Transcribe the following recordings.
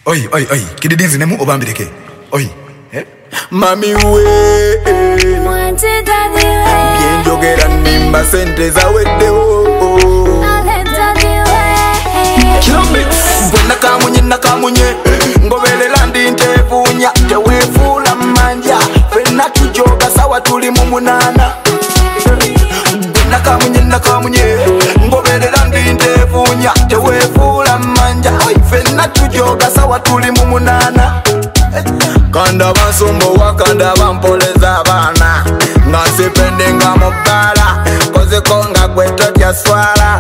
Oi, oi, oi. Kididinzi nemu obambireke. Oi. Mami we Mwanti daddy we bien jogera nimba sente za weddewo Ale daddy we Kilomix nakamunye ngobelela ndi ntevunya tewefuula manja fenna tujoga sawa tuli mu munana nakamunye ngobelela ndi ntevunya tewefuula manja fenna tujoga sawa tuli mu munana Kanda basumbo wakanda bampoleza abana nga sipendenga mubala koze konga kwetotya swala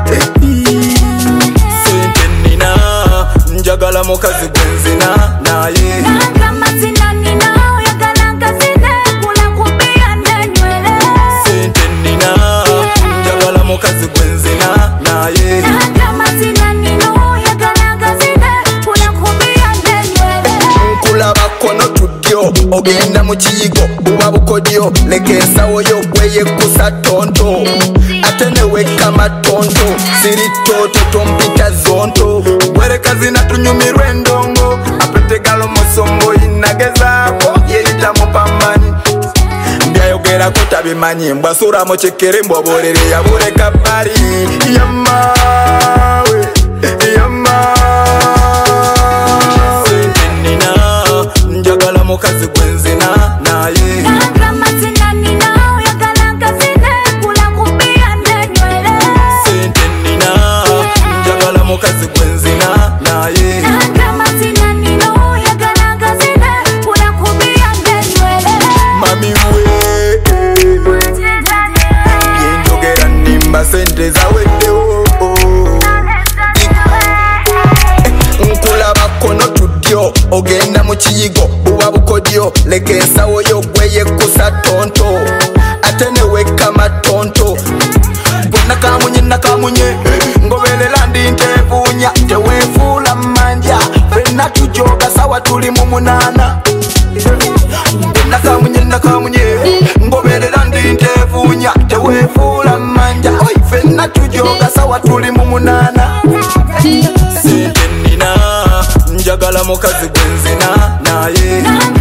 sente nina njagala mukazi gwenzina naye Nanga mazina nina oyagala nkazine kula kubia ndenywele sente nina njagala mukazi gwenzina naye Nanga mazina nina oyagala nkazine kula kubia ndenywele nkulaba kono tudyo ogenda mu kiyigo buba bukodyo leka ensawo yo gweyekusa tonto ate neweka matonto siri toto tompita zonto wereka zina tunyumirwa endongo apetegalo musombo inagezaako yeyita mupambani ndyayogerako tabimanyi mbwasura mu kikere mbwoborere yabuleka bali yamawe njagala mukazi gwenzina naye Nanga mazina nina oyagala nkazine kula kubia ndenywele sente nina njagala mukazi gwenzina naye Nanga mazina nina oyagala nkazine kula kubia ndenywele mami we Mwanti daddy we byenjogera nimba sente zaweddewo nkulaba kono tudyo ogenda mu kiyigo buba bukodyo leka ensawo yo gweyekusa tonto ate neweka matonto nakamunye ngobelela ndi ntevunya tewefuula manja fenna tujoga sawa tuli mu munana nakamunye ngobelela ndi ntevunya tewefuula manja fenna tujoga sawa tuli mu munana sente nina njagala mukazi gwenzina naye